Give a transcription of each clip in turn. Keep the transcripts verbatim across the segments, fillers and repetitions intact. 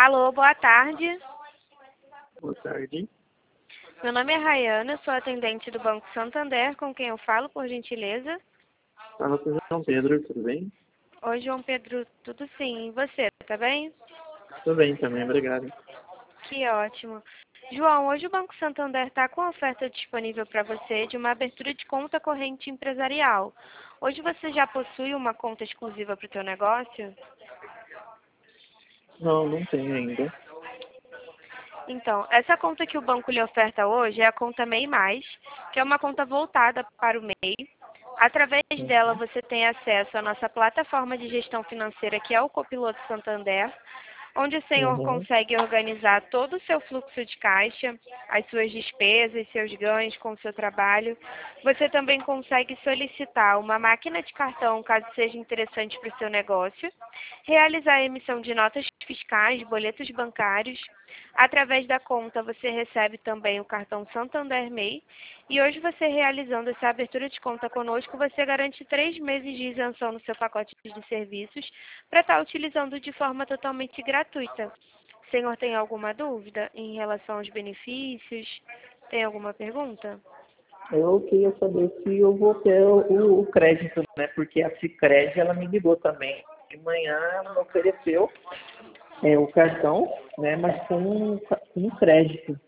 Alô, boa tarde. Boa tarde. Meu nome é Rayana, sou atendente do Banco Santander, com quem eu falo, por gentileza? Fala com o João Pedro, tudo bem? Oi, João Pedro, tudo sim. E você, tá bem? Tudo bem também, obrigado. Que ótimo. João, hoje o Banco Santander está com oferta disponível para você de uma abertura de conta corrente empresarial. Hoje você já possui uma conta exclusiva para o seu negócio? Não, não tenho ainda. Então, essa conta que o banco lhe oferta hoje é a conta MEI Mais, que é uma conta voltada para o MEI. Através dela, Uhum. você tem acesso à nossa plataforma de gestão financeira, que é o Copiloto Santander, onde o senhor Uhum. consegue organizar todo o seu fluxo de caixa, as suas despesas, seus ganhos com o seu trabalho. Você também consegue solicitar uma máquina de cartão, caso seja interessante para o seu negócio, realizar a emissão de notas fiscais, boletos bancários. Através da conta, você recebe também o cartão Santander MEI. E hoje, você realizando essa abertura de conta conosco, você garante três meses de isenção no seu pacote de serviços para estar utilizando de forma totalmente gratuita. O senhor tem alguma dúvida em relação aos benefícios? Tem alguma pergunta? Eu queria saber se eu vou ter o, o crédito, né? Porque a Sicredi, ela me ligou também. De manhã ela me ofereceu é, o cartão, né? Mas com, com um crédito.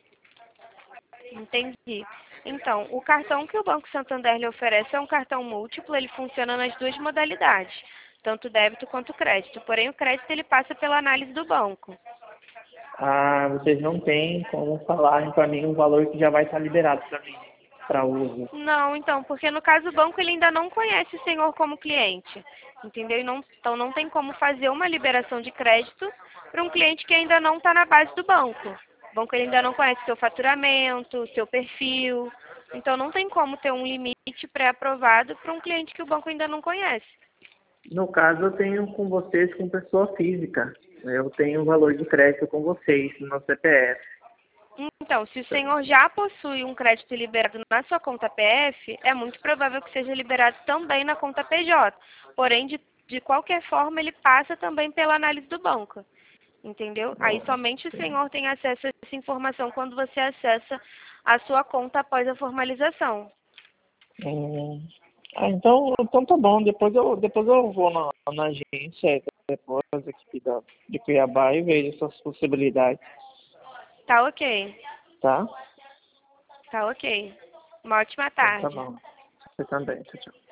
Entendi. Então, o cartão que o Banco Santander lhe oferece é um cartão múltiplo, ele funciona nas duas modalidades, tanto débito quanto crédito. Porém, o crédito ele passa pela análise do banco. Ah, vocês não têm como falar para mim um valor que já vai estar liberado para mim, para uso. Não, então, porque no caso o banco ele ainda não conhece o senhor como cliente, entendeu? E não, então não tem como fazer uma liberação de crédito para um cliente que ainda não está na base do banco. O banco ele ainda não conhece seu faturamento, seu perfil, então não tem como ter um limite pré-aprovado para um cliente que o banco ainda não conhece. No caso, eu tenho com vocês com pessoa física. Eu tenho o valor de crédito com vocês no C P F. Então, se o senhor já possui um crédito liberado na sua conta P F, é muito provável que seja liberado também na conta P J. Porém, de, de qualquer forma, ele passa também pela análise do banco. Entendeu? Aí somente o senhor tem acesso a essa informação quando você acessa a sua conta após a formalização. Hum. Ah, então, então tá bom. Depois eu, depois eu vou na, na agência, depois aqui da, de Cuiabá e vejo essas possibilidades, Tá ok. tá? Tá ok. Uma ótima Então tá tarde. bom. Você também, tchau, tchau.